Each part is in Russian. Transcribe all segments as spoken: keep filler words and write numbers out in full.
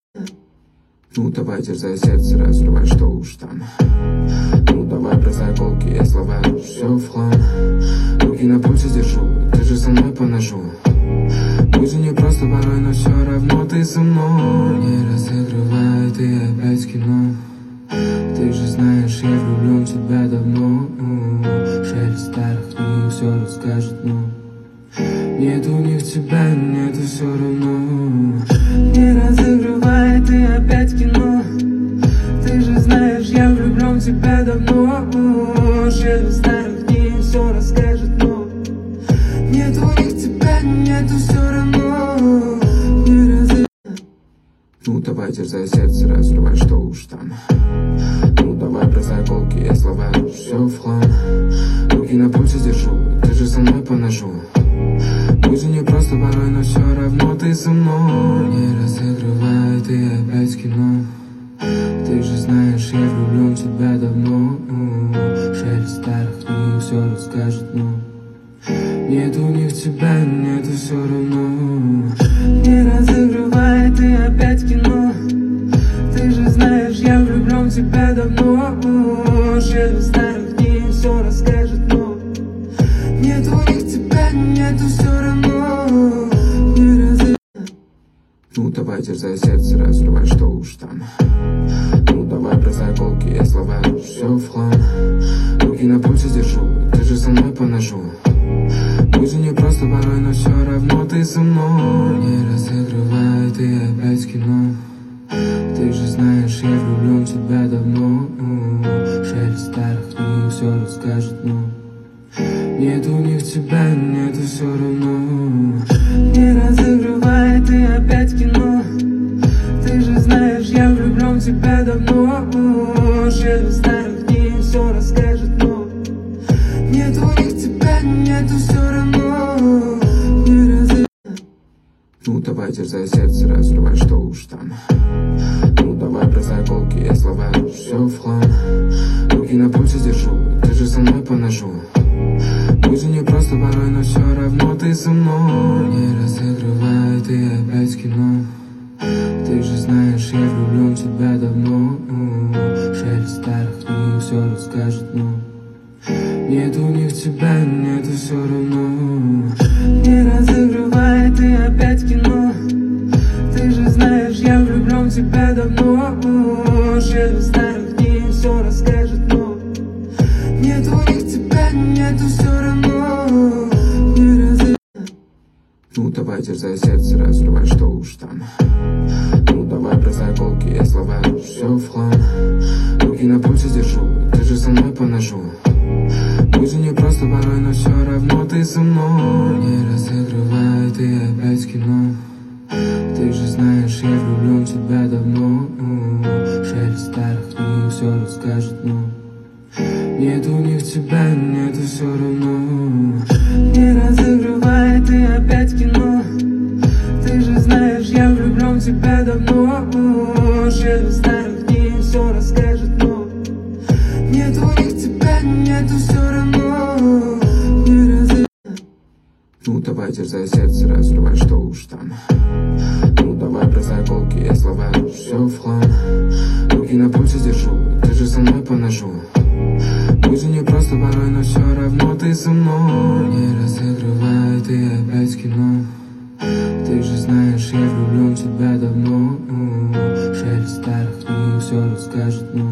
Ну давай, дерзай сердце, разрывай, что уж там. Ну давай, бросай колкие слова, все в хлам. Руки на пульсе держу, ты же со мной по ножу. Будь не просто порой, но все равно ты со мной. Не разыгрывай, ты опять кино. Ты же знаешь, я влюблен в тебя давно. Шелест старых книг все расскажет, но нету у них тебя, нету все равно. Не разыгрывай, ты опять кино. Ты же знаешь, я влюблен в тебя давно. Шелест старых книг все расскажет, но нету у них тебя, нету все равно. Не разыгрывай. Ну давай, дерзай сердце, разрывай, что уж там. Ну давай, бросай колкие слова, все в хлам. Руки на пульсе держу, ты же со мной по ножу. Будь не просто порой, но все равно ты со мной. Не разыгрывай, ты опять кино. Ты же знаешь, я влюблен в тебя давно. Шелест старых книг все расскажет, но нету у них тебя, нету все равно. Не разыгрывай, ты опять кино. Ты же знаешь, я влюблен в тебя давно. Шелест старых книг все расскажет, но нету у них тебя, нету все равно. Не разыгрывай. Ну давай, дерзай сердце, разрывай, что уж там. Ну давай, бросай колкие слова, все в хлам. Руки на пульсе держу, ты же со мной по ножу. Будь не просто порой, но все равно ты со мной. Не разыгрывай, ты опять кино. Ты же знаешь, я влюблен в тебя давно. Шелест старых книг все расскажет, но нету у них тебя, нету все равно. Не разыгрывай, ты опять кино. Ты же знаешь, я влюблен в тебя давно. Шелест старых книг все расскажет, но нету у них тебя, нету все равно. Не разыгрывай. Ну давай, дерзай сердце, разрывай, что уж там. Ну давай, бросай колкие слова, все в хлам. Руки на пульсе держу, ты же со мной по ножу. Будь не просто порой, но все равно ты со мной. Не разыгрывай, ты опять кино. Ты же знаешь, я влюблен в тебя давно. Шелест старых книг все расскажет, но нету у них тебя, нету все равно. Не разыгрывай, ты опять кино. Ты же знаешь, я влюблен в тебя давно. Шелест старых книг все расскажет, но нету у них тебя, нету все равно. Не разыгрывай. Ну давай, дерзай сердце, разрывай, что уж там. Ну давай, бросай колкие слова, все в хлам. Руки на пульсе держу, ты же со мной по ножу. Будь не просто порой, но все равно ты со мной. Не разыгрывай, ты опять кино. Ты же знаешь, я влюблен в тебя давно. Шелест старых книг все расскажет, но нету у них тебя, нету все равно. Не разыгрывай, ты опять кино. Ты же знаешь, я влюблен в тебя давно. Шелест старых книг все расскажет, но нету у них тебя, нету все равно. Не разыгрывай. Ну давай, дерзай сердце, разрывай, что уж там. Ну давай, бросай колкие слова, все в хлам. Руки на пульсе держу, ты же со мной по ножу. Будь не просто порой, но все равно ты со мной. Не разыгрывай, ты опять кино. Ты же знаешь, я влюблен в тебя давно. Шелест старых книг все расскажет, но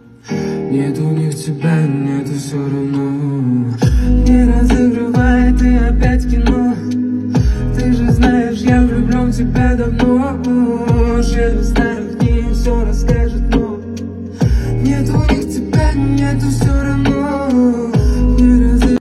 нету у них тебя, нету все равно. Не разыгрывай, ты опять кино. Ты же знаешь, я влюблен в тебя давно. Шелест старых